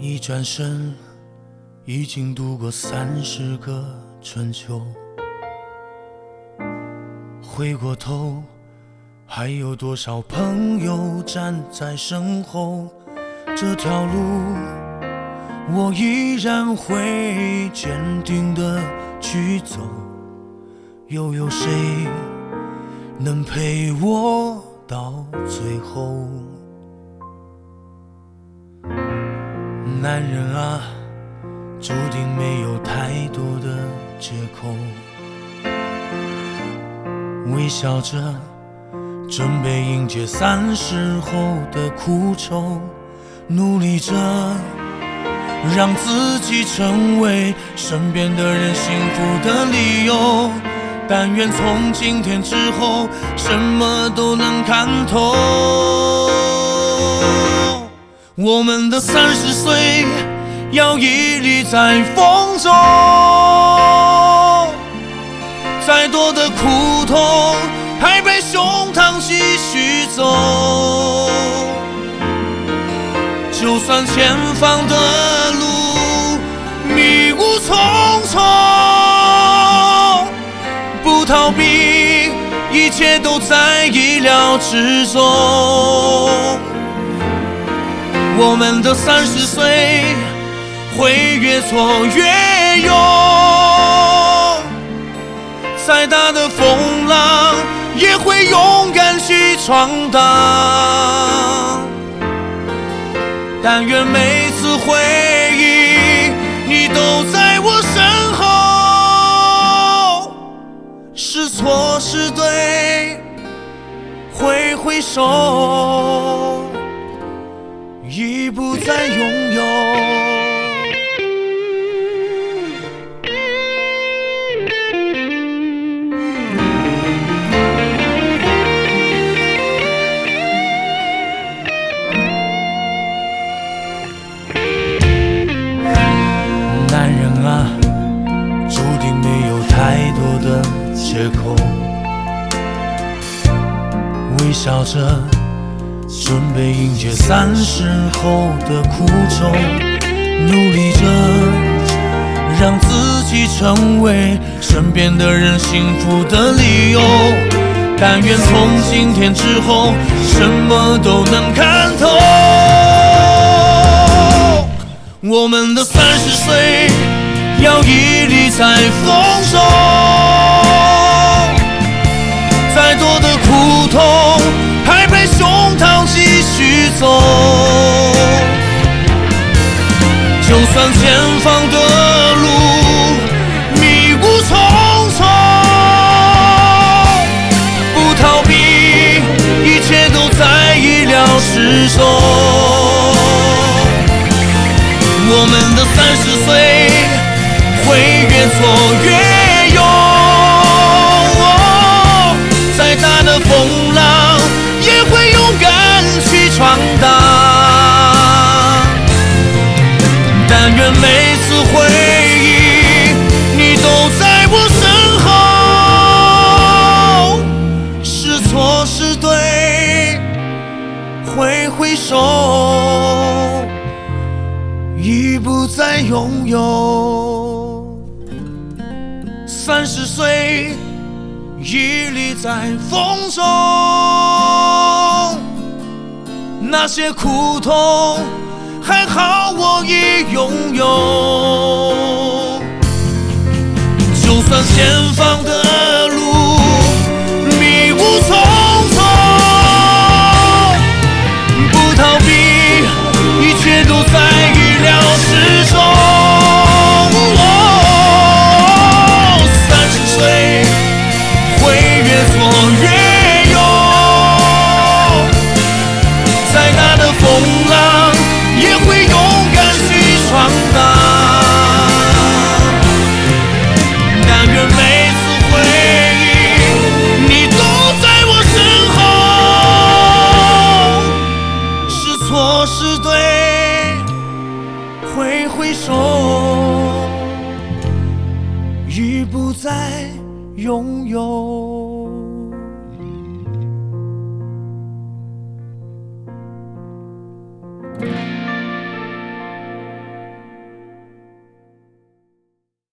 一转身，已经度过30个春秋。回过头，还有多少朋友站在身后？这条路，我依然会坚定地去走。又有谁能陪我到最后？男人啊，注定没有太多的借口。微笑着准备迎接30后的苦愁，努力着让自己成为身边的人幸福的理由。但愿从今天之后什么都能看透。我们的30岁要屹立在风中，再多的苦痛拍拍胸膛继续走。就算前方的路迷雾重重，不逃避，一切都在意料之中。我们的30岁会越挫越勇，再大的风浪也会勇敢去闯荡。但愿每次回忆你都在我身后，是错是对挥挥手，已不再拥有。男人啊，注定没有太多的借口。微笑着准备迎接30后的苦衷，努力着让自己成为身边的人幸福的理由。但愿从今天之后什么都能看透。我们的30岁要屹立在风中，再多的苦痛拍拍胸膛继续走。就算前方的路迷雾重重，不逃避，一切都在意料之中。我们的30岁会越挫越勇，再大的风浪也会勇敢去闯荡。但愿每次回忆你都在我身后，是错是对挥挥手，已不再拥有。30岁屹立在风中，那些苦痛还好我已拥有。就算前方的路迷雾重重，不逃避，一切都在意料之中。30岁会越挫越勇，再大的风浪也会勇敢去闯荡。但愿每次回忆你都在我身后，是错是对挥挥手，已不再拥有。